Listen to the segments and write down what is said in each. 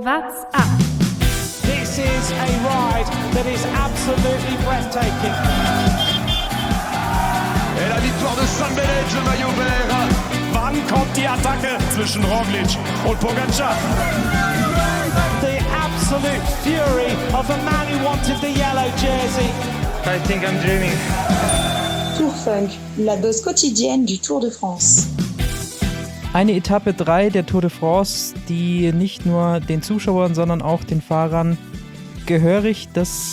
What's up? This is a ride that is absolutely breathtaking. Et la victoire de San Benedetto, le maillot vert. Wann kommt die Attacke zwischen Roglic und Pogačar? The absolute fury of a man who wanted the yellow jersey. I think I'm dreaming. Tour Funk, la dose quotidienne du Tour de France. Eine Etappe 3 der Tour de France, die nicht nur den Zuschauern, sondern auch den Fahrern gehörig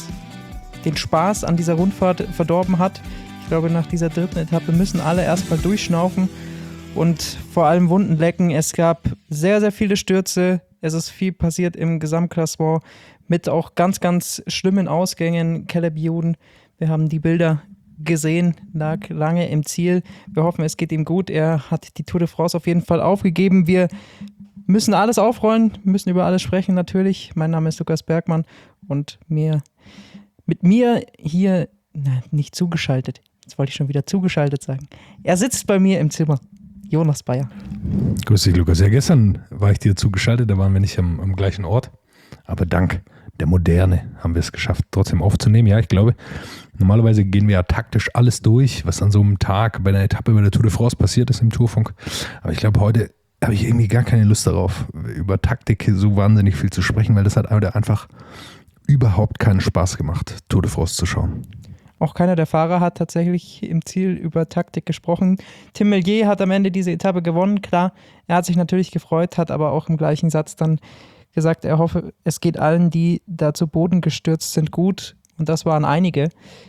den Spaß an dieser Rundfahrt verdorben hat. Ich glaube, nach dieser dritten Etappe müssen alle erstmal durchschnaufen und vor allem Wunden lecken. Es gab sehr, sehr viele Stürze. Es ist viel passiert im Gesamtklassement mit auch ganz, ganz schlimmen Ausgängen. Caleb Ewan, wir haben die Bilder gesehen, lag lange im Ziel. Wir hoffen, es geht ihm gut. Er hat die Tour de France auf jeden Fall aufgegeben. Wir müssen alles aufrollen, müssen über alles sprechen natürlich. Mein Name ist Lukas Bergmann und mit mir hier, nicht zugeschaltet, jetzt wollte ich schon wieder zugeschaltet sagen. Er sitzt bei mir im Zimmer, Jonas Bayer. Grüß dich, Lukas. Ja, gestern war ich dir zugeschaltet, da waren wir nicht am gleichen Ort, aber dank der Moderne haben wir es geschafft, trotzdem aufzunehmen. Ja, ich glaube, normalerweise gehen wir ja taktisch alles durch, was an so einem Tag bei einer Etappe bei der Tour de France passiert ist im Tourfunk. Aber ich glaube, heute habe ich irgendwie gar keine Lust darauf, über Taktik so wahnsinnig viel zu sprechen, weil das hat einfach überhaupt keinen Spaß gemacht, Tour de France zu schauen. Auch keiner der Fahrer hat tatsächlich im Ziel über Taktik gesprochen. Tim Merlier hat am Ende diese Etappe gewonnen. Klar, er hat sich natürlich gefreut, hat aber auch im gleichen Satz dann gesagt, er hoffe, es geht allen, die da zu Boden gestürzt sind, gut. Und das waren einige.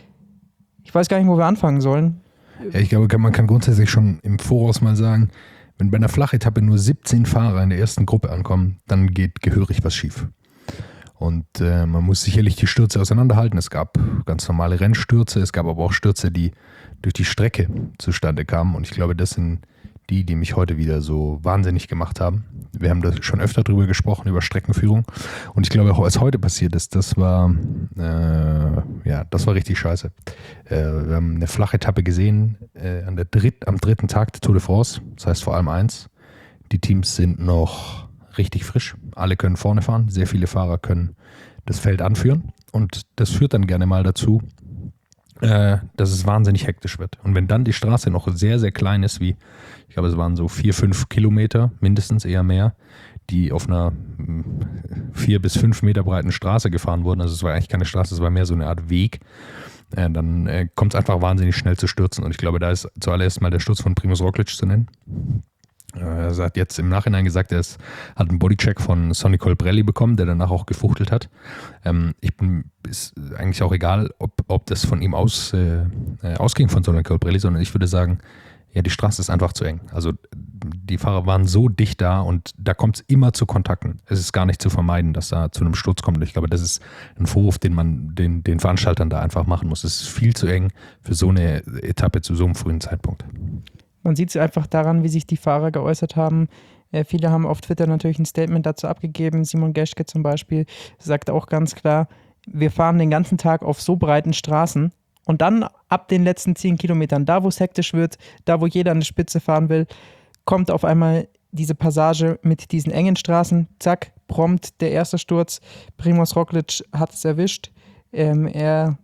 Ich weiß gar nicht, wo wir anfangen sollen. Ja, ich glaube, man kann grundsätzlich schon im Voraus mal sagen, wenn bei einer Flachetappe nur 17 Fahrer in der ersten Gruppe ankommen, dann geht gehörig was schief. Und man muss sicherlich die Stürze auseinanderhalten. Es gab ganz normale Rennstürze, es gab aber auch Stürze, die durch die Strecke zustande kamen. Und ich glaube, das sind die mich heute wieder so wahnsinnig gemacht haben. Wir haben da schon öfter drüber gesprochen, über Streckenführung. Und ich glaube, was heute passiert ist, das war richtig scheiße. Wir haben eine Flachetappe gesehen am dritten Tag der Tour de France. Das heißt vor allem eins, die Teams sind noch richtig frisch. Alle können vorne fahren. Sehr viele Fahrer können das Feld anführen. Und das führt dann gerne mal dazu, dass es wahnsinnig hektisch wird. Und wenn dann die Straße noch sehr, sehr klein ist, wie, ich glaube, es waren so 4-5 Kilometer, mindestens eher mehr, die auf einer 4 bis 5 Meter breiten Straße gefahren wurden, also es war eigentlich keine Straße, es war mehr so eine Art Weg, dann kommt es einfach wahnsinnig schnell zu Stürzen. Und ich glaube, da ist zuallererst mal der Sturz von Primož Roglic zu nennen. Er hat jetzt im Nachhinein gesagt, hat einen Bodycheck von Sonny Colbrelli bekommen, der danach auch gefuchtelt hat. Ist eigentlich auch egal, ob das von ihm ausging von Sonny Colbrelli, sondern ich würde sagen, ja, die Straße ist einfach zu eng. Also die Fahrer waren so dicht da und da kommt es immer zu Kontakten. Es ist gar nicht zu vermeiden, dass da zu einem Sturz kommt. Und ich glaube, das ist ein Vorwurf, den man den Veranstaltern da einfach machen muss. Es ist viel zu eng für so eine Etappe zu so einem frühen Zeitpunkt. Man sieht es einfach daran, wie sich die Fahrer geäußert haben. Viele haben auf Twitter natürlich ein Statement dazu abgegeben. Simon Geschke zum Beispiel sagt auch ganz klar, wir fahren den ganzen Tag auf so breiten Straßen und dann ab den letzten 10 Kilometern, da wo es hektisch wird, da wo jeder an die Spitze fahren will, kommt auf einmal diese Passage mit diesen engen Straßen. Zack, prompt der erste Sturz. Primož Roglic hat es erwischt. Er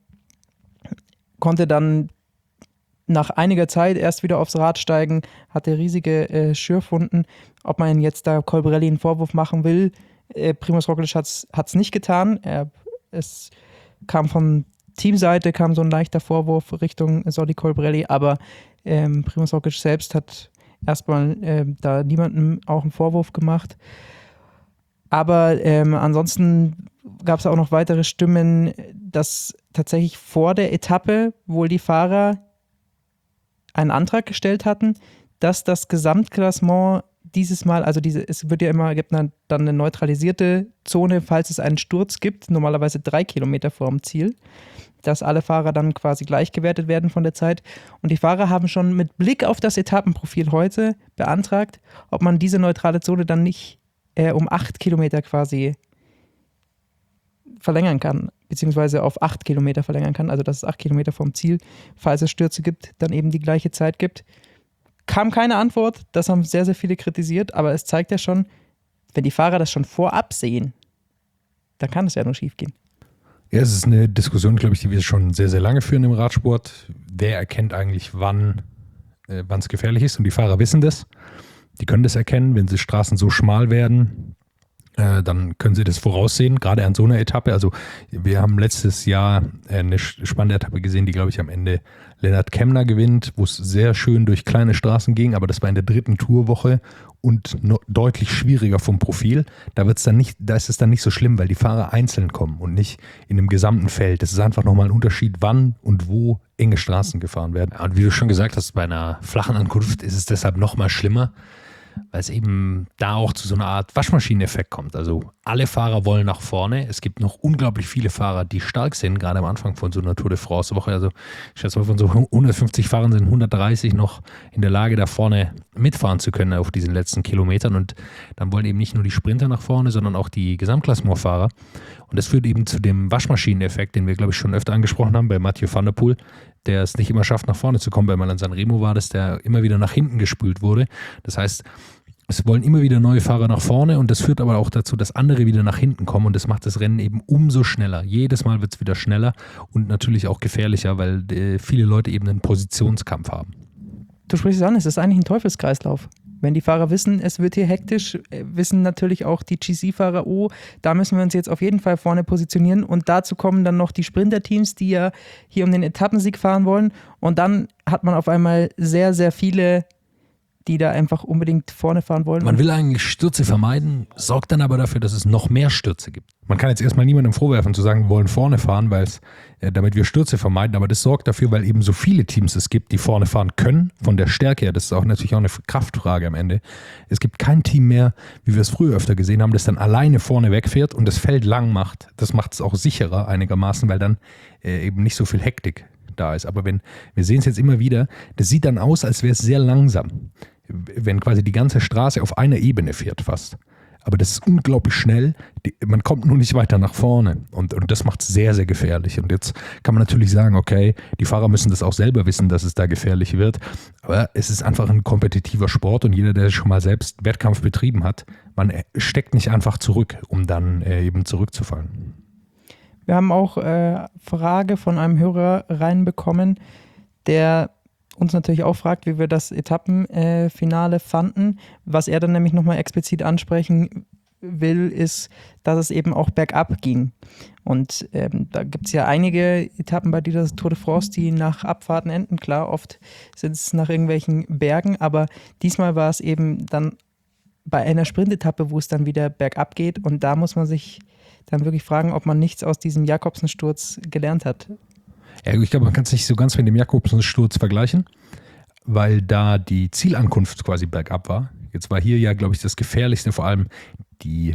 konnte dann nach einiger Zeit erst wieder aufs Rad steigen, hatte riesige Schürfwunden. Ob man jetzt da Colbrelli einen Vorwurf machen will, Primož Roglic hat es nicht getan. Es kam von Teamseite so ein leichter Vorwurf Richtung Sonny Colbrelli, aber Primož Roglic selbst hat erstmal da niemandem auch einen Vorwurf gemacht. Aber ansonsten gab es auch noch weitere Stimmen, dass tatsächlich vor der Etappe wohl die Fahrer einen Antrag gestellt hatten, dass das Gesamtklassement dieses Mal, also es wird ja immer, gibt dann eine neutralisierte Zone, falls es einen Sturz gibt, normalerweise 3 Kilometer vor dem Ziel, dass alle Fahrer dann quasi gleich gewertet werden von der Zeit. Und die Fahrer haben schon mit Blick auf das Etappenprofil heute beantragt, ob man diese neutrale Zone dann nicht um 8 Kilometer quasi verlängern kann, beziehungsweise auf 8 Kilometer verlängern kann, also dass es 8 Kilometer vom Ziel, falls es Stürze gibt, dann eben die gleiche Zeit gibt. Kam keine Antwort, das haben sehr, sehr viele kritisiert, aber es zeigt ja schon, wenn die Fahrer das schon vorab sehen, dann kann es ja nur schief gehen. Ja, es ist eine Diskussion, glaube ich, die wir schon sehr, sehr lange führen im Radsport. Wer erkennt eigentlich, wann es gefährlich ist? Und die Fahrer wissen das. Die können das erkennen, wenn die Straßen so schmal werden. Dann können sie das voraussehen, gerade an so einer Etappe. Also wir haben letztes Jahr eine spannende Etappe gesehen, die, glaube ich, am Ende Lennart Kämna gewinnt, wo es sehr schön durch kleine Straßen ging, aber das war in der 3. Tourwoche und deutlich schwieriger vom Profil. Da ist es dann nicht so schlimm, weil die Fahrer einzeln kommen und nicht in einem gesamten Feld. Das ist einfach nochmal ein Unterschied, wann und wo enge Straßen gefahren werden. Und wie du schon gesagt hast, bei einer flachen Ankunft ist es deshalb nochmal schlimmer, weil es eben da auch zu so einer Art Waschmaschineneffekt kommt. Also alle Fahrer wollen nach vorne. Es gibt noch unglaublich viele Fahrer, die stark sind, gerade am Anfang von so einer Tour de France-Woche. Also ich schätze mal, von so 150 Fahrern sind 130 noch in der Lage, da vorne mitfahren zu können auf diesen letzten Kilometern. Und dann wollen eben nicht nur die Sprinter nach vorne, sondern auch die Gesamtklassementfahrer. Und das führt eben zu dem Waschmaschineneffekt, den wir, glaube ich, schon öfter angesprochen haben bei Mathieu van der Poel, der es nicht immer schafft, nach vorne zu kommen, weil man an Sanremo war, dass der immer wieder nach hinten gespült wurde. Das heißt, es wollen immer wieder neue Fahrer nach vorne und das führt aber auch dazu, dass andere wieder nach hinten kommen und das macht das Rennen eben umso schneller. Jedes Mal wird es wieder schneller und natürlich auch gefährlicher, weil viele Leute eben einen Positionskampf haben. Du sprichst es an, es ist eigentlich ein Teufelskreislauf. Wenn die Fahrer wissen, es wird hier hektisch, wissen natürlich auch die GC-Fahrer, oh, da müssen wir uns jetzt auf jeden Fall vorne positionieren und dazu kommen dann noch die Sprinter-Teams, die ja hier um den Etappensieg fahren wollen und dann hat man auf einmal sehr, sehr viele, die da einfach unbedingt vorne fahren wollen. Man will eigentlich Stürze vermeiden, sorgt dann aber dafür, dass es noch mehr Stürze gibt. Man kann jetzt erstmal niemandem vorwerfen zu sagen, wir wollen vorne fahren, weil damit wir Stürze vermeiden, aber das sorgt dafür, weil eben so viele Teams es gibt, die vorne fahren können, von der Stärke her, das ist auch natürlich auch eine Kraftfrage am Ende. Es gibt kein Team mehr, wie wir es früher öfter gesehen haben, das dann alleine vorne wegfährt und das Feld lang macht. Das macht es auch sicherer einigermaßen, weil dann eben nicht so viel Hektik da ist. Aber wir sehen es jetzt immer wieder, das sieht dann aus, als wäre es sehr langsam, wenn quasi die ganze Straße auf einer Ebene fährt fast. Aber das ist unglaublich schnell, man kommt nur nicht weiter nach vorne und das macht es sehr, sehr gefährlich. Und jetzt kann man natürlich sagen, okay, die Fahrer müssen das auch selber wissen, dass es da gefährlich wird, aber es ist einfach ein kompetitiver Sport und jeder, der schon mal selbst Wettkampf betrieben hat, man steckt nicht einfach zurück, um dann eben zurückzufallen. Wir haben auch Frage von einem Hörer reinbekommen, der uns natürlich auch fragt, wie wir das Etappenfinale fanden. Was er dann nämlich nochmal explizit ansprechen will, ist, dass es eben auch bergab ging. Und da gibt es ja einige Etappen bei dieser Tour de France, die nach Abfahrten enden. Klar, oft sind es nach irgendwelchen Bergen, aber diesmal war es eben dann bei einer Sprintetappe, wo es dann wieder bergab geht. Und da muss man sich dann wirklich fragen, ob man nichts aus diesem Jakobsen-Sturz gelernt hat. Ja, ich glaube, man kann es nicht so ganz mit dem Jakobsen-Sturz vergleichen, weil da die Zielankunft quasi bergab war. Jetzt war hier ja, glaube ich, das Gefährlichste, vor allem die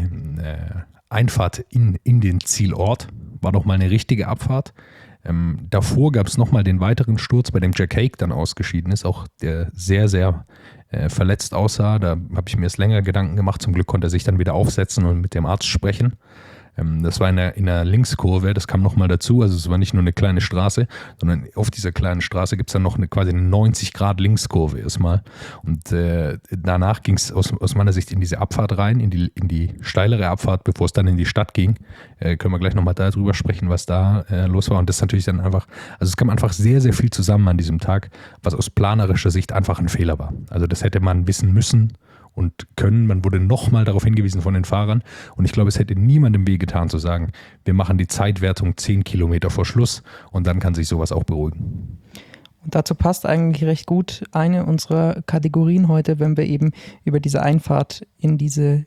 Einfahrt in den Zielort, war nochmal eine richtige Abfahrt. Davor gab es nochmal den weiteren Sturz, bei dem Jack Haig dann ausgeschieden ist, auch der sehr, sehr verletzt aussah. Da habe ich mir erst länger Gedanken gemacht. Zum Glück konnte er sich dann wieder aufsetzen und mit dem Arzt sprechen. Das war in einer Linkskurve, das kam nochmal dazu, also es war nicht nur eine kleine Straße, sondern auf dieser kleinen Straße gibt es dann noch quasi eine 90 Grad Linkskurve erstmal und danach ging es aus meiner Sicht in diese Abfahrt rein, in die steilere Abfahrt, bevor es dann in die Stadt ging. Können wir gleich nochmal darüber sprechen, was da los war und das ist natürlich dann einfach, also es kam einfach sehr, sehr viel zusammen an diesem Tag, was aus planerischer Sicht einfach ein Fehler war. Also das hätte man wissen müssen und können. Man wurde nochmal darauf hingewiesen von den Fahrern und ich glaube, es hätte niemandem wehgetan zu sagen, wir machen die Zeitwertung 10 Kilometer vor Schluss und dann kann sich sowas auch beruhigen. Und dazu passt eigentlich recht gut eine unserer Kategorien heute, wenn wir eben über diese Einfahrt in diese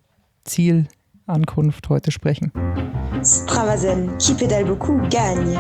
Zielankunft heute sprechen. Stravazen, qui pédale beaucoup, gagne.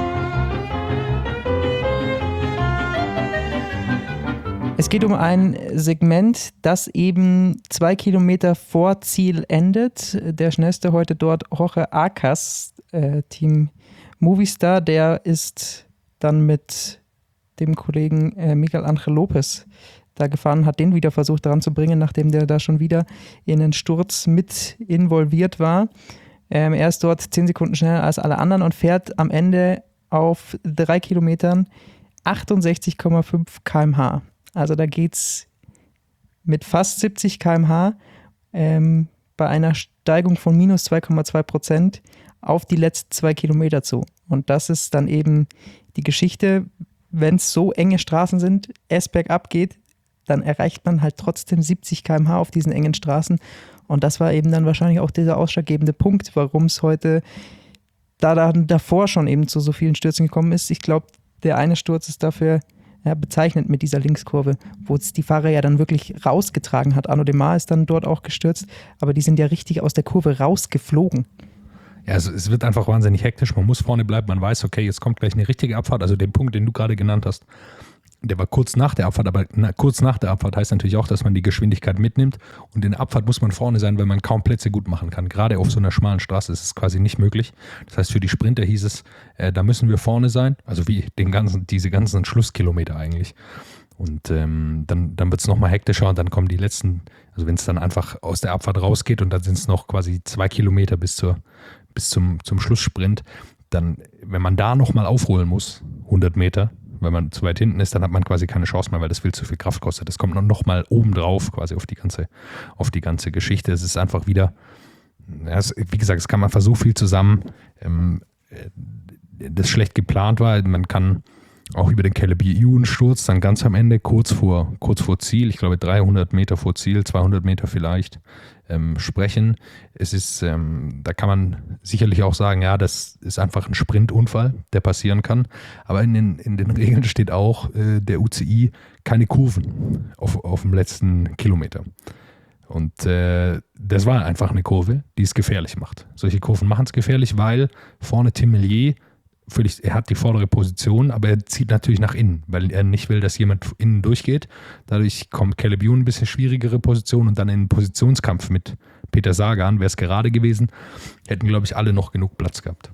Es geht um ein Segment, das eben 2 Kilometer vor Ziel endet. Der schnellste heute dort, Jorge Arcas, Team Movistar, der ist dann mit dem Kollegen Miguel Ángel López da gefahren, hat den wieder versucht daran zu bringen, nachdem der da schon wieder in einen Sturz mit involviert war. Er ist dort 10 Sekunden schneller als alle anderen und fährt am Ende auf 3 Kilometern 68,5 km/h. Also da geht es mit fast 70 km/h bei einer Steigung von minus 2,2% auf die letzten 2 Kilometer zu. Und das ist dann eben die Geschichte, wenn es so enge Straßen sind, es bergab geht, dann erreicht man halt trotzdem 70 km/h auf diesen engen Straßen. Und das war eben dann wahrscheinlich auch dieser ausschlaggebende Punkt, warum es heute davor schon eben zu so vielen Stürzen gekommen ist. Ich glaube, der eine Sturz ist dafür bezeichnet mit dieser Linkskurve, wo es die Fahrer ja dann wirklich rausgetragen hat. Arnaud Démare ist dann dort auch gestürzt, aber die sind ja richtig aus der Kurve rausgeflogen. Ja, also es wird einfach wahnsinnig hektisch. Man muss vorne bleiben. Man weiß, okay, jetzt kommt gleich eine richtige Abfahrt. Also den Punkt, den du gerade genannt hast, der war kurz nach der Abfahrt, aber kurz nach der Abfahrt heißt natürlich auch, dass man die Geschwindigkeit mitnimmt. Und in der Abfahrt muss man vorne sein, weil man kaum Plätze gut machen kann. Gerade auf so einer schmalen Straße ist es quasi nicht möglich. Das heißt, für die Sprinter hieß es, da müssen wir vorne sein. Also wie diese ganzen Schlusskilometer eigentlich. Und dann wird es nochmal hektischer und dann kommen die letzten, also wenn es dann einfach aus der Abfahrt rausgeht und dann sind es noch quasi 2 Kilometer bis zum Schlusssprint, dann, wenn man da nochmal aufholen muss, 100 Meter, wenn man zu weit hinten ist, dann hat man quasi keine Chance mehr, weil das viel zu viel Kraft kostet. Das kommt nochmal oben drauf quasi auf die ganze Geschichte. Es ist einfach wieder, wie gesagt, es kam einfach so viel zusammen, das schlecht geplant war. Man kann auch über den Caleb Ewan-Sturz dann ganz am Ende, kurz vor Ziel, ich glaube 300 Meter vor Ziel, 200 Meter vielleicht, sprechen. Es ist, da kann man sicherlich auch sagen, ja, das ist einfach ein Sprintunfall, der passieren kann. Aber in den Regeln steht auch der UCI keine Kurven auf dem letzten Kilometer. Und das war einfach eine Kurve, die es gefährlich macht. Solche Kurven machen es gefährlich, weil vorne Tim Millier, er hat die vordere Position, aber er zieht natürlich nach innen, weil er nicht will, dass jemand innen durchgeht. Dadurch kommt Caleb Ewan ein bisschen schwierigere Position und dann in einen Positionskampf mit Peter Sagan, wäre es gerade gewesen, hätten, glaube ich, alle noch genug Platz gehabt.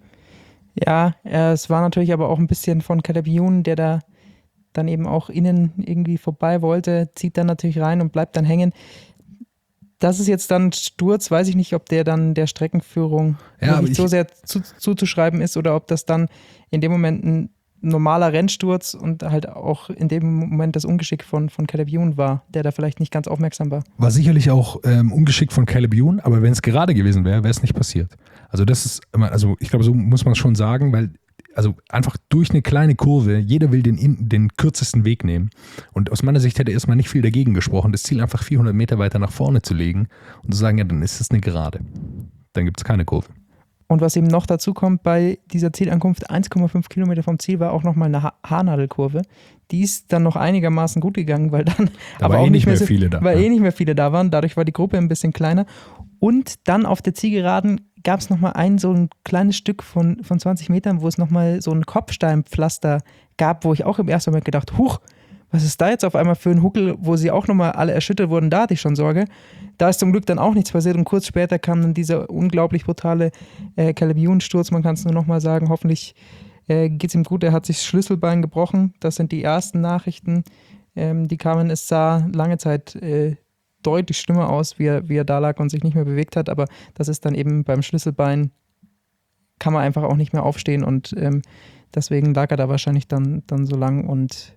Ja, es war natürlich aber auch ein bisschen von Caleb Ewan, der da dann eben auch innen irgendwie vorbei wollte, zieht dann natürlich rein und bleibt dann hängen. Das ist jetzt dann Sturz, weiß ich nicht, ob der dann der Streckenführung nicht so sehr zuzuschreiben ist oder ob das dann in dem Moment ein normaler Rennsturz und halt auch in dem Moment das Ungeschick von Caleb Ewan war, der da vielleicht nicht ganz aufmerksam war. War sicherlich auch ungeschickt von Caleb Ewan, aber wenn es gerade gewesen wäre, wäre es nicht passiert. Also das ist, also ich glaube, so muss man es schon sagen, weil also einfach durch eine kleine Kurve, jeder will den kürzesten Weg nehmen. Und aus meiner Sicht hätte erstmal nicht viel dagegen gesprochen, das Ziel einfach 400 Meter weiter nach vorne zu legen und zu sagen, ja, dann ist es eine Gerade. Dann gibt es keine Kurve. Und was eben noch dazu kommt bei dieser Zielankunft, 1,5 Kilometer vom Ziel war auch nochmal eine Haarnadelkurve. Die ist dann noch einigermaßen gut gegangen, weil dann aber auch nicht mehr viele da waren. Dadurch war die Gruppe ein bisschen kleiner. Und dann auf der Zielgeraden gab es nochmal so ein kleines Stück von 20 Metern, wo es nochmal so ein Kopfsteinpflaster gab, wo ich auch im ersten Moment gedacht, huch, was ist da jetzt auf einmal für ein Huckel, wo sie auch nochmal alle erschüttert wurden, da hatte ich schon Sorge. Da ist zum Glück dann auch nichts passiert und kurz später kam dann dieser unglaublich brutale Caleb Ewan-Sturz, man kann es nur nochmal sagen, hoffentlich geht es ihm gut, er hat sich das Schlüsselbein gebrochen, das sind die ersten Nachrichten, die kamen, es sah lange Zeit deutlich schlimmer aus, wie er da lag und sich nicht mehr bewegt hat, aber das ist dann eben beim Schlüsselbein, kann man einfach auch nicht mehr aufstehen und deswegen lag er da wahrscheinlich dann so lang und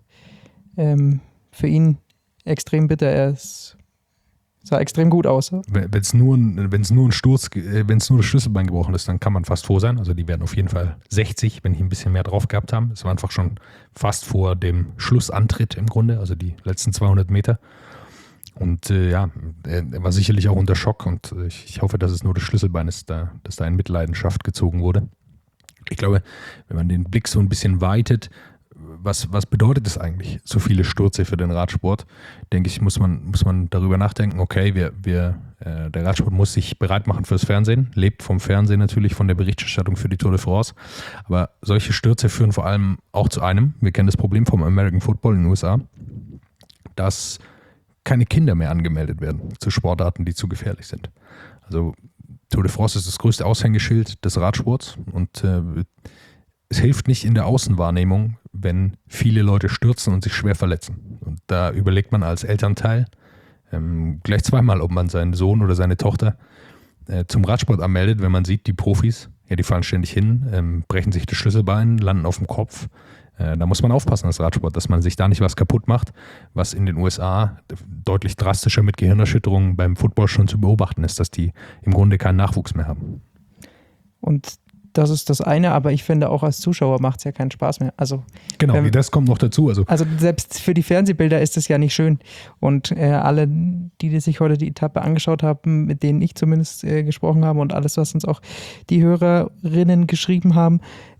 für ihn extrem bitter, er sah extrem gut aus. Wenn es nur ein Sturz, wenn es nur das Schlüsselbein gebrochen ist, dann kann man fast froh sein, also die werden auf jeden Fall 60, wenn ich ein bisschen mehr drauf gehabt haben, es war einfach schon fast vor dem Schlussantritt im Grunde, also die letzten 200 Meter. Und er war sicherlich auch unter Schock und ich hoffe, dass es nur das Schlüsselbein ist, dass da in Mitleidenschaft gezogen wurde. Ich glaube, wenn man den Blick so ein bisschen weitet, was bedeutet es eigentlich, so viele Stürze für den Radsport? Denke ich, muss man darüber nachdenken, okay, der Radsport muss sich bereit machen fürs Fernsehen, lebt vom Fernsehen natürlich, von der Berichterstattung für die Tour de France, aber solche Stürze führen vor allem auch zu einem, wir kennen das Problem vom American Football in den USA, dass keine Kinder mehr angemeldet werden zu Sportarten, die zu gefährlich sind. Also Tour de France ist das größte Aushängeschild des Radsports und es hilft nicht in der Außenwahrnehmung, wenn viele Leute stürzen und sich schwer verletzen. Und da überlegt man als Elternteil gleich zweimal, ob man seinen Sohn oder seine Tochter zum Radsport anmeldet, wenn man sieht, die Profis, ja, die fahren ständig hin, brechen sich das Schlüsselbein, landen auf dem Kopf. Da muss man aufpassen als Radsport, dass man sich da nicht was kaputt macht, was in den USA deutlich drastischer mit Gehirnerschütterungen beim Football schon zu beobachten ist, dass die im Grunde keinen Nachwuchs mehr haben. Und das ist das eine, aber ich finde auch als Zuschauer macht es ja keinen Spaß mehr. Also, Genau, das kommt noch dazu. Also selbst für die Fernsehbilder ist es ja nicht schön. Und alle, die sich heute die Etappe angeschaut haben, mit denen ich zumindest gesprochen habe und alles, was uns auch die Hörerinnen geschrieben haben,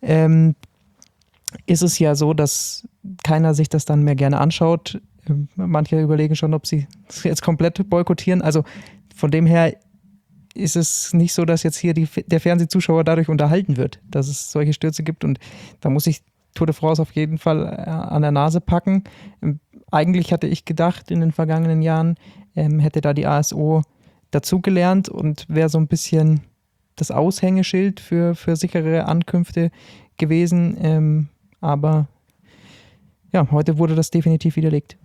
ist es ja so, dass keiner sich das dann mehr gerne anschaut. Manche überlegen schon, ob sie es jetzt komplett boykottieren. Also von dem her ist es nicht so, dass jetzt hier der Fernsehzuschauer dadurch unterhalten wird, dass es solche Stürze gibt. Und da muss ich Tour de France auf jeden Fall an der Nase packen. Eigentlich hatte ich gedacht, in den vergangenen Jahren hätte da die ASO dazugelernt und wäre so ein bisschen das Aushängeschild für sichere Ankünfte gewesen. Aber ja, heute wurde das definitiv widerlegt.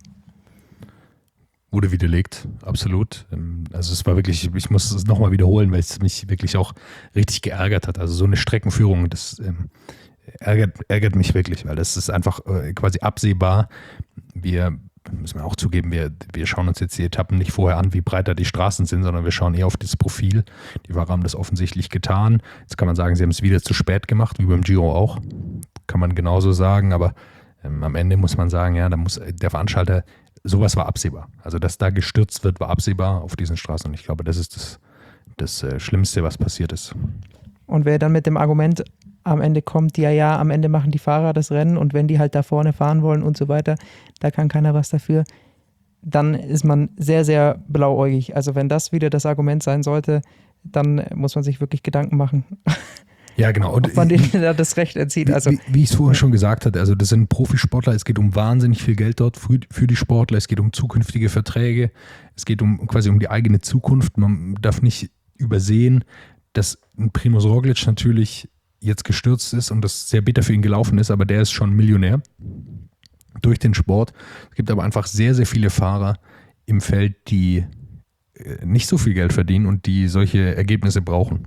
Wurde widerlegt, absolut. Also es war wirklich, ich muss es nochmal wiederholen, weil es mich wirklich auch richtig geärgert hat. Also so eine Streckenführung, das ärgert mich wirklich, weil das ist einfach quasi absehbar. Müssen wir auch zugeben, wir schauen uns jetzt die Etappen nicht vorher an, wie breit da die Straßen sind, sondern wir schauen eher auf das Profil. Die Fahrer haben das offensichtlich getan. Jetzt kann man sagen, sie haben es wieder zu spät gemacht, wie beim Giro auch. Kann man genauso sagen, aber am Ende muss man sagen, ja, da muss der Veranstalter, sowas war absehbar. Also, dass da gestürzt wird, war absehbar auf diesen Straßen. Und ich glaube, das ist das Schlimmste, was passiert ist. Und wer dann mit dem Argument am Ende kommt, ja, am Ende machen die Fahrer das Rennen und wenn die halt da vorne fahren wollen und so weiter, da kann keiner was dafür, dann ist man sehr, sehr blauäugig. Also wenn das wieder das Argument sein sollte, dann muss man sich wirklich Gedanken machen. Ja, genau. Und ob man denen da das Recht erzieht. Also, wie ich es vorher schon gesagt hatte, also das sind Profisportler, es geht um wahnsinnig viel Geld dort für die Sportler, es geht um zukünftige Verträge, es geht quasi um die eigene Zukunft. Man darf nicht übersehen, dass ein Primož Roglič natürlich jetzt gestürzt ist und das sehr bitter für ihn gelaufen ist, aber der ist schon Millionär durch den Sport. Es gibt aber einfach sehr, sehr viele Fahrer im Feld, die nicht so viel Geld verdienen und die solche Ergebnisse brauchen.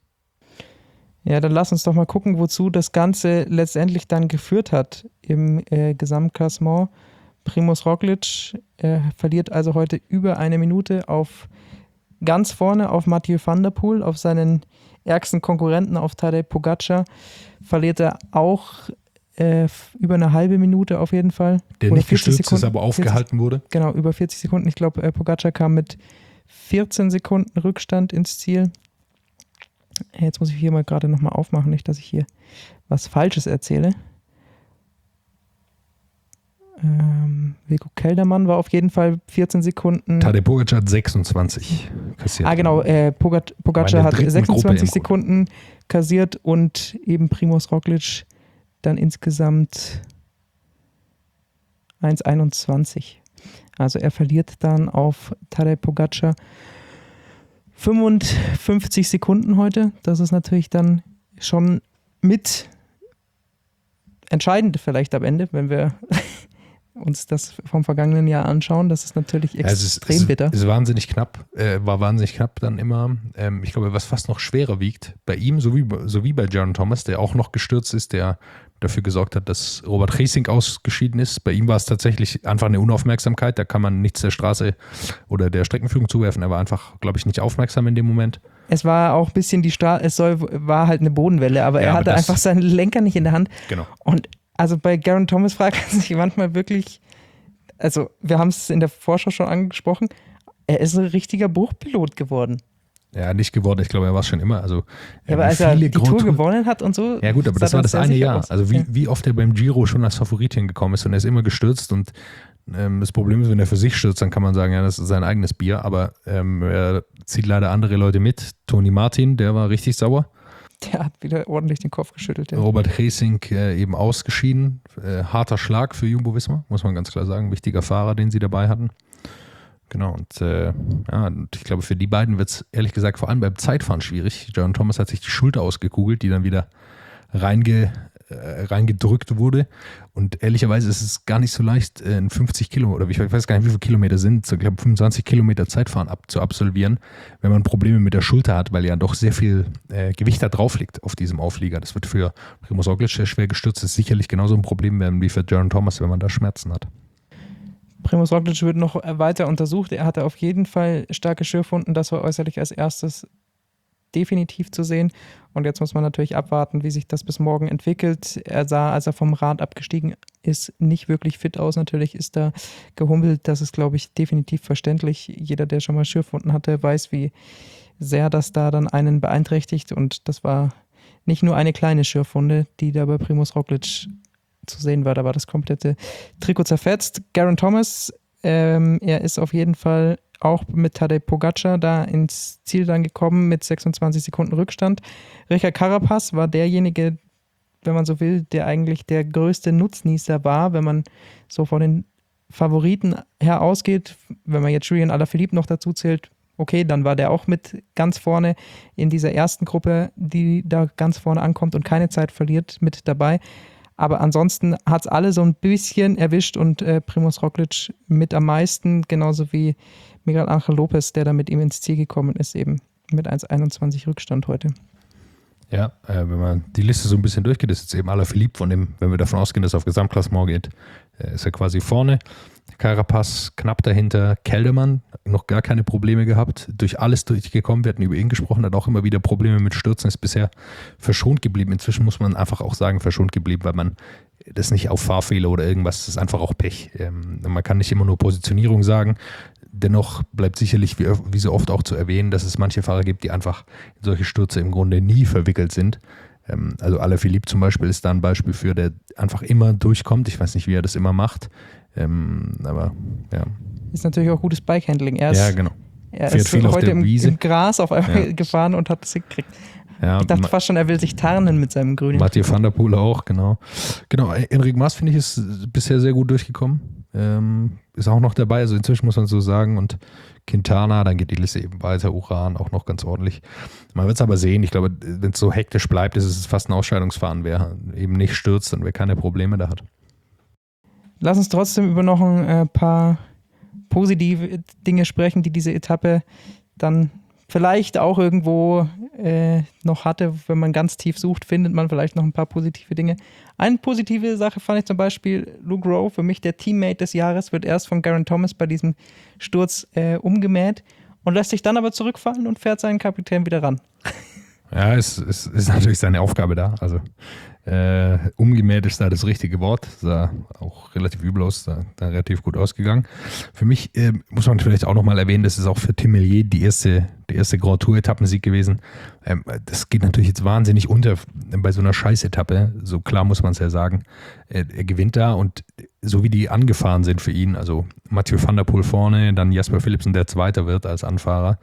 Ja, dann lass uns doch mal gucken, wozu das Ganze letztendlich dann geführt hat im Gesamtklassement. Primož Roglič verliert also heute über eine Minute auf ganz vorne auf Mathieu van der Poel, auf seinen ärgsten Konkurrenten, auf Tadej Pogačar. Verliert er auch über eine halbe Minute auf jeden Fall. Der nicht gestürzt ist, aber aufgehalten wurde. Genau, über 40 Sekunden. Ich glaube, Pogačar kam mit 14 Sekunden Rückstand ins Ziel. Jetzt muss ich hier mal gerade nochmal aufmachen, nicht, dass ich hier was Falsches erzähle. Wilco Kelderman war auf jeden Fall 14 Sekunden. Tadej Pogačar hat 26 kassiert. Genau, Pogačar hat 26 Sekunden kassiert und eben Primož Roglič dann insgesamt 1,21. Also er verliert dann auf Tadej Pogačar 55 Sekunden heute. Das ist natürlich dann schon mit entscheidend vielleicht am Ende, wenn wir uns das vom vergangenen Jahr anschauen. Das ist natürlich extrem bitter. Es ist wahnsinnig knapp, war wahnsinnig knapp dann immer. Ich glaube, was fast noch schwerer wiegt, bei ihm, so wie bei Geraint Thomas, der auch noch gestürzt ist, der dafür gesorgt hat, dass Robert Geesink ausgeschieden ist. Bei ihm war es tatsächlich einfach eine Unaufmerksamkeit. Da kann man nichts der Straße oder der Streckenführung zuwerfen. Er war einfach, glaube ich, nicht aufmerksam in dem Moment. Es war auch ein bisschen war halt eine Bodenwelle, aber er hatte einfach seinen Lenker nicht in der Hand. Genau. Und also bei Geraint Thomas fragt man sich manchmal wirklich, also wir haben es in der Vorschau schon angesprochen, er ist ein richtiger Bruchpilot geworden. Ja, nicht geworden, ich glaube, er war es schon immer. Also, ja, aber als er die Tour gewonnen hat und so. Ja gut, aber das war das eine Jahr. Also wie oft er beim Giro schon als Favorit hingekommen ist und er ist immer gestürzt und das Problem ist, wenn er für sich stürzt, dann kann man sagen, ja, das ist sein eigenes Bier, aber er zieht leider andere Leute mit. Tony Martin, der war richtig sauer. Der hat wieder ordentlich den Kopf geschüttelt. Ja. Robert Geesink eben ausgeschieden. Harter Schlag für Jumbo-Visma, muss man ganz klar sagen. Wichtiger Fahrer, den sie dabei hatten. Genau, und und ich glaube, für die beiden wird es ehrlich gesagt vor allem beim Zeitfahren schwierig. Geraint Thomas hat sich die Schulter ausgekugelt, die dann wieder reingedrückt wurde. Und ehrlicherweise ist es gar nicht so leicht, in 50 Kilometer, oder ich weiß gar nicht, wie viele Kilometer sind, so, ich glaube 25 Kilometer Zeitfahren zu absolvieren, wenn man Probleme mit der Schulter hat, weil ja doch sehr viel Gewicht da drauf liegt auf diesem Auflieger. Das wird für Primož Roglič, der schwer gestürzt ist, sicherlich genauso ein Problem werden wie für Geraint Thomas, wenn man da Schmerzen hat. Primož Roglič wird noch weiter untersucht. Er hatte auf jeden Fall starke Schürfwunden. Das war äußerlich als erstes definitiv zu sehen. Und jetzt muss man natürlich abwarten, wie sich das bis morgen entwickelt. Er sah, als er vom Rad abgestiegen ist, nicht wirklich fit aus. Natürlich ist er gehumpelt. Das ist, glaube ich, definitiv verständlich. Jeder, der schon mal Schürfwunden hatte, weiß, wie sehr das da dann einen beeinträchtigt. Und das war nicht nur eine kleine Schürfwunde, die da bei Primož Roglič zu sehen war. Da war das komplette Trikot zerfetzt. Geraint Thomas, er ist auf jeden Fall auch mit Tadej Pogačar da ins Ziel dann gekommen mit 26 Sekunden Rückstand. Richard Carapaz war derjenige, wenn man so will, der eigentlich der größte Nutznießer war, wenn man so von den Favoriten her ausgeht. Wenn man jetzt Julian Alaphilippe noch dazu zählt, okay, dann war der auch mit ganz vorne in dieser ersten Gruppe, die da ganz vorne ankommt und keine Zeit verliert, mit dabei. Aber ansonsten hat es alle so ein bisschen erwischt und Primož Roglič mit am meisten, genauso wie Miguel Ángel López, der da mit ihm ins Ziel gekommen ist, eben mit 1,21 Rückstand heute. Ja, wenn man die Liste so ein bisschen durchgeht, ist jetzt eben Alaphilippe von dem, wenn wir davon ausgehen, dass er auf Gesamtklassement geht, ist er quasi vorne. Carapaz knapp dahinter, Kelderman noch gar keine Probleme gehabt, durch alles durchgekommen, wir hatten über ihn gesprochen, hat auch immer wieder Probleme mit Stürzen, ist bisher verschont geblieben. Inzwischen muss man einfach auch sagen, verschont geblieben, weil man das nicht auf Fahrfehler oder irgendwas, das ist einfach auch Pech. Man kann nicht immer nur Positionierung sagen, dennoch bleibt sicherlich, wie so oft auch zu erwähnen, dass es manche Fahrer gibt, die einfach in solche Stürze im Grunde nie verwickelt sind. Also Alaphilippe zum Beispiel ist da ein Beispiel für, der einfach immer durchkommt. Ich weiß nicht, wie er das immer macht, aber ja. Ist natürlich auch gutes Bikehandling. Er ist viel heute auf der Wiese. im Gras auf einmal gefahren und hat es gekriegt. Ja, ich dachte fast schon, er will sich tarnen mit seinem grünen. Mathieu van der Poel auch, genau. Genau, Enric Mas, finde ich, ist bisher sehr gut durchgekommen. Ist auch noch dabei, also inzwischen muss man so sagen. Und Quintana, dann geht die Liste eben weiter. Uran auch noch ganz ordentlich. Man wird es aber sehen. Ich glaube, wenn es so hektisch bleibt, ist es fast ein Ausscheidungsfahren. Wer eben nicht stürzt und wer keine Probleme da hat. Lass uns trotzdem über noch ein paar positive Dinge sprechen, die diese Etappe dann vielleicht auch irgendwo noch hatte. Wenn man ganz tief sucht, findet man vielleicht noch ein paar positive Dinge. Eine positive Sache fand ich zum Beispiel, Luke Rowe, für mich der Teammate des Jahres, wird erst von Geraint Thomas bei diesem Sturz umgemäht und lässt sich dann aber zurückfallen und fährt seinen Kapitän wieder ran. Ja, es ist natürlich seine Aufgabe da. Also umgemäht ist da das richtige Wort. Sah auch relativ übel aus, da relativ gut ausgegangen. Für mich muss man vielleicht auch nochmal erwähnen, das ist auch für Tim Merlier der erste Grand Tour-Etappensieg gewesen. Das geht natürlich jetzt wahnsinnig unter bei so einer Scheiß-Etappe. So klar muss man es ja sagen. Er gewinnt da und so wie die angefahren sind für ihn, also Mathieu van der Poel vorne, dann Jasper Philipsen, der Zweiter wird als Anfahrer,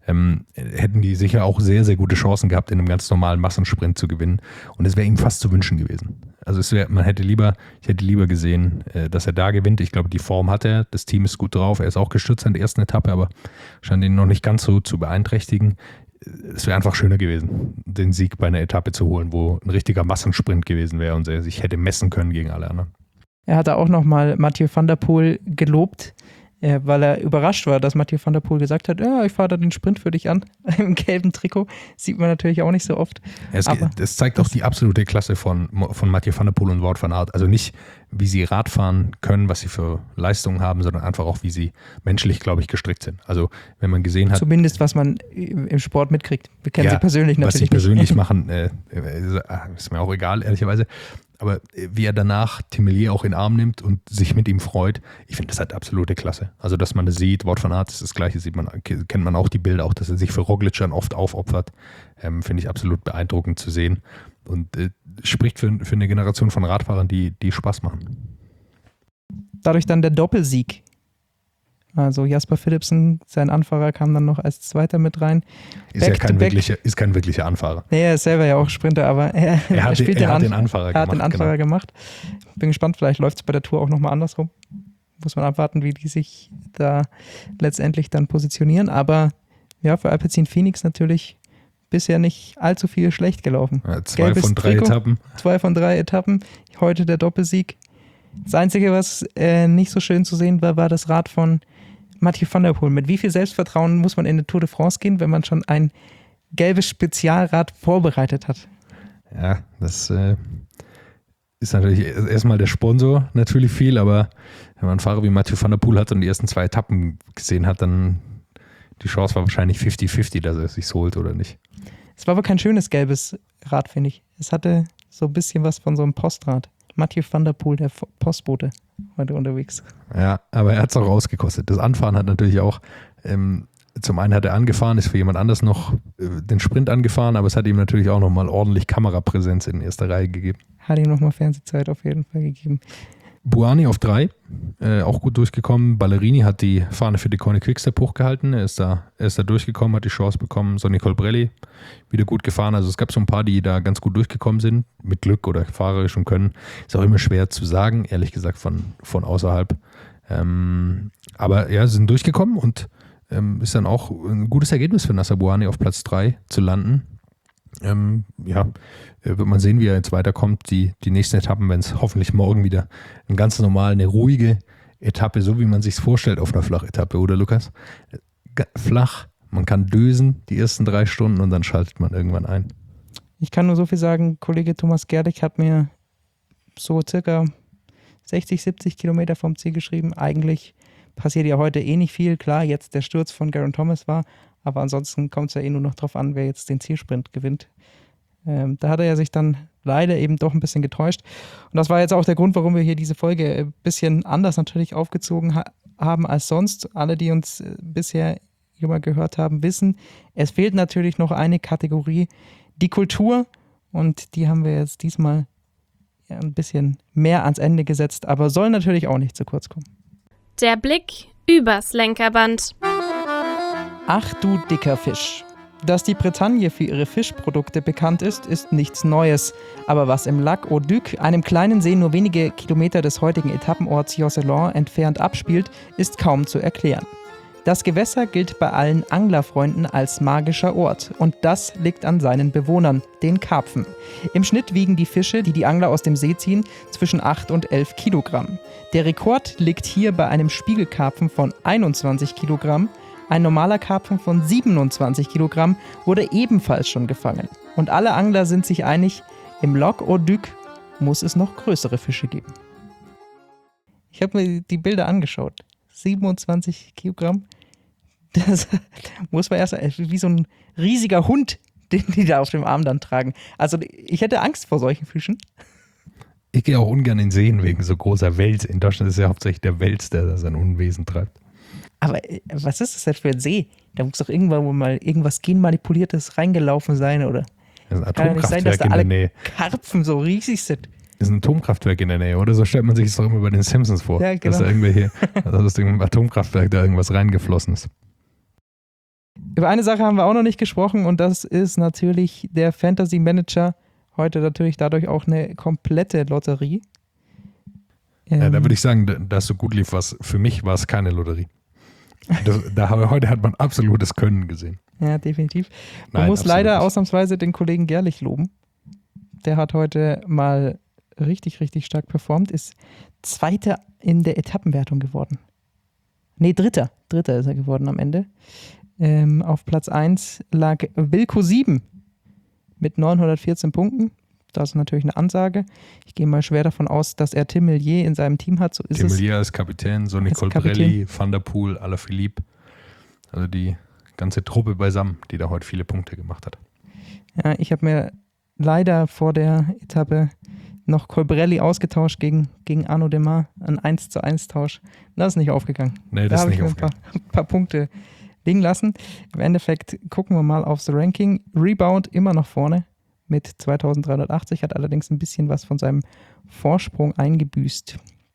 hätten die sicher auch sehr, sehr gute Chancen gehabt, in einem ganz normalen Massensprint zu gewinnen. Und es wäre ihm fast zu wünschen gewesen. Also ich hätte lieber gesehen, dass er da gewinnt. Ich glaube, die Form hat er, das Team ist gut drauf, er ist auch gestürzt in der ersten Etappe, aber scheint ihn noch nicht ganz so zu beeinträchtigen. Es wäre einfach schöner gewesen, den Sieg bei einer Etappe zu holen, wo ein richtiger Massensprint gewesen wäre und er sich hätte messen können gegen alle anderen. Er hatte auch nochmal Mathieu van der Poel gelobt, weil er überrascht war, dass Mathieu van der Poel gesagt hat, ja, ich fahre da den Sprint für dich an, im gelben Trikot. Sieht man natürlich auch nicht so oft. Es zeigt auch die absolute Klasse von Mathieu van der Poel und Wout van Aert. Also nicht, wie sie Radfahren können, was sie für Leistungen haben, sondern einfach auch, wie sie menschlich, glaube ich, gestrickt sind. Also wenn man gesehen hat... Zumindest, was man im Sport mitkriegt. Wir kennen sie persönlich natürlich nicht. Was sie persönlich machen, ist mir auch egal, ehrlicherweise. Aber wie er danach Tim Merlier auch in den Arm nimmt und sich mit ihm freut, ich finde, das hat absolute Klasse. Also, dass man das sieht, Wout van Aert ist das Gleiche, kennt man auch die Bilder, auch, dass er sich für Roglič dann oft aufopfert, finde ich absolut beeindruckend zu sehen und spricht für eine Generation von Radfahrern, die Spaß machen. Dadurch dann der Doppelsieg. Also Jasper Philipsen, sein Anfahrer, kam dann noch als Zweiter mit rein. Ist kein wirklicher Anfahrer. Nee, er ist selber ja auch Sprinter, aber er hat den Anfahrer gemacht. Bin gespannt, vielleicht läuft es bei der Tour auch nochmal andersrum. Muss man abwarten, wie die sich da letztendlich dann positionieren. Aber ja, für Alpecin Phoenix natürlich bisher nicht allzu viel schlecht gelaufen. Ja, 2 von 3 Etappen. 2 von 3 Etappen. Heute der Doppelsieg. Das Einzige, was nicht so schön zu sehen war, war das Rad von Mathieu van der Poel. Mit wie viel Selbstvertrauen muss man in die Tour de France gehen, wenn man schon ein gelbes Spezialrad vorbereitet hat? Ja, das ist natürlich erstmal der Sponsor natürlich viel, aber wenn man einen Fahrer wie Mathieu van der Poel hat und die ersten 2 Etappen gesehen hat, dann Die Chance war wahrscheinlich 50-50, dass er es sich holt oder nicht. Es war aber kein schönes gelbes Rad, finde ich. Es hatte so ein bisschen was von so einem Postrad. Mathieu van der Poel, der Postbote, heute unterwegs. Ja, aber er hat es auch rausgekostet. Das Anfahren hat natürlich auch, zum einen hat er angefahren, ist für jemand anders noch den Sprint angefahren, aber es hat ihm natürlich auch nochmal ordentlich Kamerapräsenz in erster Reihe gegeben. Hat ihm nochmal Fernsehzeit auf jeden Fall gegeben. Buani auf 3, auch gut durchgekommen. Ballerini hat die Fahne für die Deceuninck Quickstep hochgehalten. Er ist da durchgekommen, hat die Chance bekommen. Sonny Colbrelli wieder gut gefahren. Also es gab so ein paar, die da ganz gut durchgekommen sind, mit Glück oder fahrerischem Können. Ist auch immer schwer zu sagen, ehrlich gesagt, von außerhalb. Aber ja, sie sind durchgekommen und ist dann auch ein gutes Ergebnis für Nacer Buani auf Platz 3 zu landen. Wird man sehen, wie er jetzt weiterkommt. Die nächsten Etappen, wenn es hoffentlich morgen wieder eine ganz normal, eine ruhige Etappe, so wie man sich es vorstellt auf einer Flachetappe, oder Lukas? Flach, man kann dösen die ersten 3 Stunden und dann schaltet man irgendwann ein. Ich kann nur so viel sagen, Kollege Thomas Gerlich hat mir so circa 60, 70 Kilometer vom Ziel geschrieben. Eigentlich passiert ja heute eh nicht viel. Klar, jetzt der Sturz von Geraint Thomas war, aber ansonsten kommt es ja eh nur noch drauf an, wer jetzt den Zielsprint gewinnt. Da hat er ja sich dann leider eben doch ein bisschen getäuscht. Und das war jetzt auch der Grund, warum wir hier diese Folge ein bisschen anders natürlich aufgezogen haben als sonst. Alle, die uns bisher immer gehört haben, wissen, es fehlt natürlich noch eine Kategorie, die Kultur. Und die haben wir jetzt diesmal ein bisschen mehr ans Ende gesetzt, aber soll natürlich auch nicht zu kurz kommen. Der Blick übers Lenkerband. Ach du dicker Fisch. Dass die Bretagne für ihre Fischprodukte bekannt ist, ist nichts Neues. Aber was im Lac aux Ducs, einem kleinen See nur wenige Kilometer des heutigen Etappenorts Josselin entfernt abspielt, ist kaum zu erklären. Das Gewässer gilt bei allen Anglerfreunden als magischer Ort. Und das liegt an seinen Bewohnern, den Karpfen. Im Schnitt wiegen die Fische, die die Angler aus dem See ziehen, zwischen 8 und 11 Kilogramm. Der Rekord liegt hier bei einem Spiegelkarpfen von 21 Kilogramm. Ein normaler Karpfen von 27 Kilogramm wurde ebenfalls schon gefangen. Und alle Angler sind sich einig, im Lac aux Ducs muss es noch größere Fische geben. Ich habe mir die Bilder angeschaut. 27 Kilogramm. Das muss man erst wie so ein riesiger Hund, den die da auf dem Arm dann tragen. Also ich hätte Angst vor solchen Fischen. Ich gehe auch ungern in Seen wegen so großer Wels. In Deutschland ist ja hauptsächlich der Wels, der da sein Unwesen treibt. Aber was ist das denn für ein See? Da muss doch irgendwann wo mal irgendwas genmanipuliertes reingelaufen sein, oder? Das ist ein Kann ja nicht sein, dass da alle Karpfen so riesig sind. Das ist ein Atomkraftwerk in der Nähe, oder? So stellt man sich das doch immer bei den Simpsons vor. Ja, genau. Dass da irgendwelche, aus dem Atomkraftwerk da irgendwas reingeflossen ist. Über eine Sache haben wir auch noch nicht gesprochen und das ist natürlich der Fantasy Manager. Heute natürlich dadurch auch eine komplette Lotterie. Ja, da würde ich sagen, dass so gut lief, für mich war es keine Lotterie. Heute hat man absolutes Können gesehen. Ja, definitiv. Man muss leider ausnahmsweise den Kollegen Gerlich loben. Der hat heute mal richtig, richtig stark performt, ist Zweiter in der Etappenwertung geworden. Nee, Dritter ist er geworden am Ende. Auf Platz 1 lag Wilco 7 mit 914 Punkten. Das ist natürlich eine Ansage. Ich gehe mal schwer davon aus, dass er Tim Millier in seinem Team hat. So ist Tim Millier ist Kapitän, Sonny Colbrelli, Van der Poel, Alaphilippe. Also die ganze Truppe beisammen, die da heute viele Punkte gemacht hat. Ja, ich habe mir leider vor der Etappe noch Colbrelli ausgetauscht gegen Arnaud Démare. Ein 1:1 Tausch. Das ist nicht aufgegangen. Nee, das ist nicht aufgegangen. Ein paar Punkte liegen lassen. Im Endeffekt gucken wir mal aufs Ranking. Rebound immer noch vorne mit 2380, hat allerdings ein bisschen was von seinem Vorsprung eingebüßt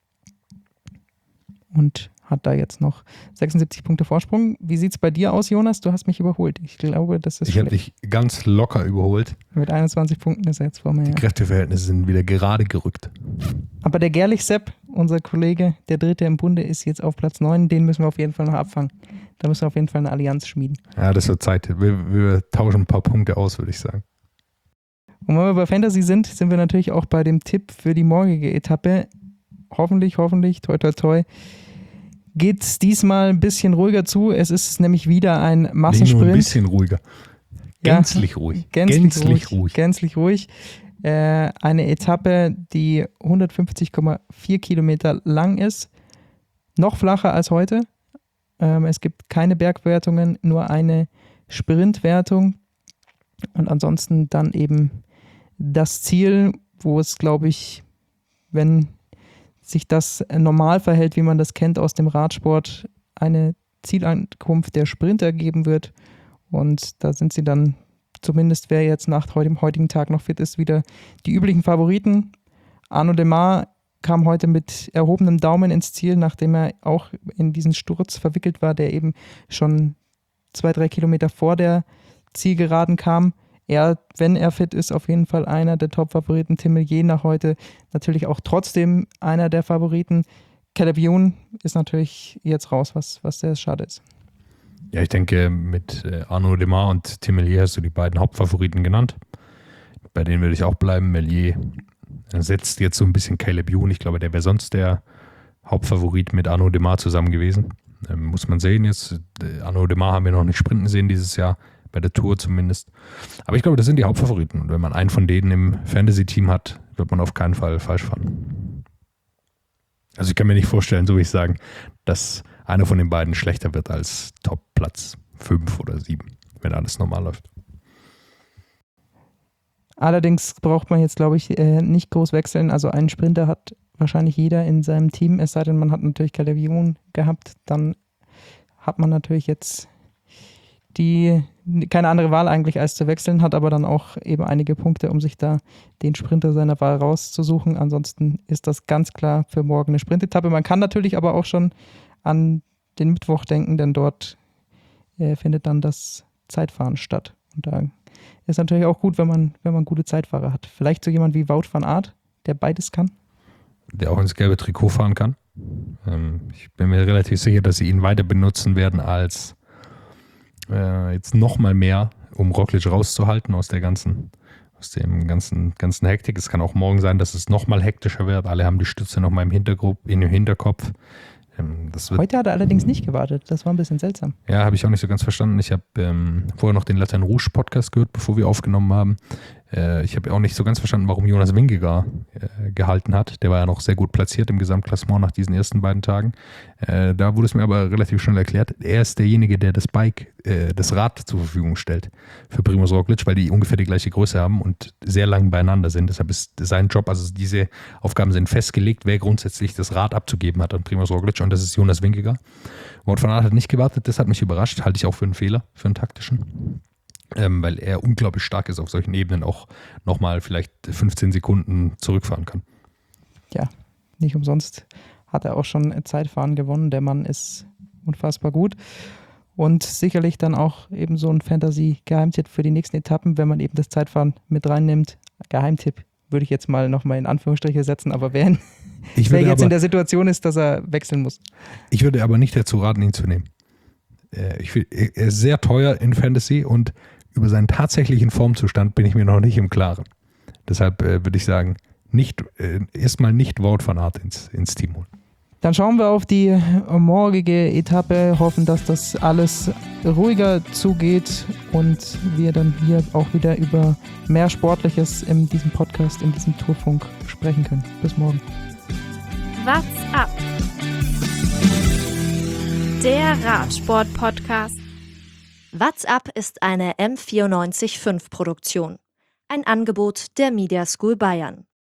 und hat da jetzt noch 76 Punkte Vorsprung. Wie sieht es bei dir aus, Jonas? Du hast mich überholt. Ich glaube, das ist Ich habe dich ganz locker überholt. Mit 21 Punkten ist er jetzt vor mir. Die Kräfteverhältnisse sind wieder gerade gerückt. Aber der Gerlich Sepp, unser Kollege, der Dritte im Bunde, ist jetzt auf Platz 9. Den müssen wir auf jeden Fall noch abfangen. Da müssen wir auf jeden Fall eine Allianz schmieden. Ja, das wird Zeit. Wir tauschen ein paar Punkte aus, würde ich sagen. Und wenn wir bei Fantasy sind wir natürlich auch bei dem Tipp für die morgige Etappe. Hoffentlich, toi toi toi, geht es diesmal ein bisschen ruhiger zu. Es ist nämlich wieder ein Massensprint. Nur ein bisschen ruhiger. Gänzlich ruhig. Gänzlich ruhig. Eine Etappe, die 150,4 Kilometer lang ist. Noch flacher als heute. Es gibt keine Bergwertungen, nur eine Sprintwertung. Und ansonsten dann eben das Ziel, wo es, glaube ich, wenn sich das normal verhält, wie man das kennt aus dem Radsport, eine Zielankunft der Sprinter geben wird. Und da sind sie dann, zumindest wer jetzt nach dem heutigen Tag noch fit ist, wieder die üblichen Favoriten. Arnaud Démare kam heute mit erhobenem Daumen ins Ziel, nachdem er auch in diesen Sturz verwickelt war, der eben schon 2-3 Kilometer vor der Zielgeraden kam. Er, wenn er fit ist, auf jeden Fall einer der Top-Favoriten. Temelier nach heute natürlich auch trotzdem einer der Favoriten. Caleb Ewan ist natürlich jetzt raus, was sehr schade ist. Ja, ich denke, mit Arnaud Démare und Temelier hast du die beiden Hauptfavoriten genannt. Bei denen würde ich auch bleiben. Melier setzt jetzt so ein bisschen Caleb Ewan. Ich glaube, der wäre sonst der Hauptfavorit mit Arnaud Démare zusammen gewesen. Muss man sehen jetzt. Arnaud Démare haben wir noch nicht sprinten sehen dieses Jahr, bei der Tour zumindest. Aber ich glaube, das sind die Hauptfavoriten. Und wenn man einen von denen im Fantasy-Team hat, wird man auf keinen Fall falsch fahren. Also ich kann mir nicht vorstellen, so wie ich sagen, dass einer von den beiden schlechter wird als Top-Platz 5 oder 7, wenn alles normal läuft. Allerdings braucht man jetzt, glaube ich, nicht groß wechseln. Also einen Sprinter hat wahrscheinlich jeder in seinem Team, es sei denn, man hat natürlich Caleb Ewan gehabt, dann hat man natürlich jetzt keine andere Wahl eigentlich als zu wechseln, hat aber dann auch eben einige Punkte, um sich da den Sprinter seiner Wahl rauszusuchen. Ansonsten ist das ganz klar für morgen eine Sprintetappe. Man kann natürlich aber auch schon an den Mittwoch denken, denn dort findet dann das Zeitfahren statt. Und da ist natürlich auch gut, wenn man gute Zeitfahrer hat. Vielleicht so jemand wie Wout van Aert, der beides kann. Der auch ins gelbe Trikot fahren kann. Ich bin mir relativ sicher, dass sie ihn weiter benutzen werden als jetzt nochmal mehr, um Roglic rauszuhalten aus dem ganzen Hektik. Es kann auch morgen sein, dass es nochmal hektischer wird. Alle haben die Stütze nochmal im Hinterkopf. Heute hat er allerdings nicht gewartet. Das war ein bisschen seltsam. Ja, habe ich auch nicht so ganz verstanden. Ich habe vorher noch den Latin Rouge Podcast gehört, bevor wir aufgenommen haben. Ich habe auch nicht so ganz verstanden, warum Jonas Vingegaard gehalten hat. Der war ja noch sehr gut platziert im Gesamtklassement nach diesen ersten beiden Tagen. Da wurde es mir aber relativ schnell erklärt, er ist derjenige, der das Rad zur Verfügung stellt für Primož Roglic, weil die ungefähr die gleiche Größe haben und sehr lang beieinander sind. Deshalb ist sein Job, also diese Aufgaben sind festgelegt, wer grundsätzlich das Rad abzugeben hat an Primož Roglic, und das ist Jonas Vingegaard. Wout van Aert hat nicht gewartet, das hat mich überrascht, halte ich auch für einen Fehler, für einen taktischen. Weil er unglaublich stark ist auf solchen Ebenen, auch nochmal vielleicht 15 Sekunden zurückfahren kann. Ja, nicht umsonst hat er auch schon Zeitfahren gewonnen. Der Mann ist unfassbar gut und sicherlich dann auch eben so ein Fantasy-Geheimtipp für die nächsten Etappen, wenn man eben das Zeitfahren mit reinnimmt. Geheimtipp würde ich jetzt mal nochmal in Anführungsstriche setzen, aber wer jetzt in der Situation ist, dass er wechseln muss. Ich würde aber nicht dazu raten, ihn zu nehmen. Er ist sehr teuer in Fantasy und über seinen tatsächlichen Formzustand bin ich mir noch nicht im Klaren. Deshalb würde ich sagen, erstmal nicht Wout van Aert ins Team holen. Dann schauen wir auf die morgige Etappe, hoffen, dass das alles ruhiger zugeht und wir dann hier auch wieder über mehr Sportliches in diesem Podcast, in diesem Tourfunk sprechen können. Bis morgen. What's up? Der Radsport-Podcast. What's up ist eine M94.5-Produktion. Ein Angebot der Media School Bayern.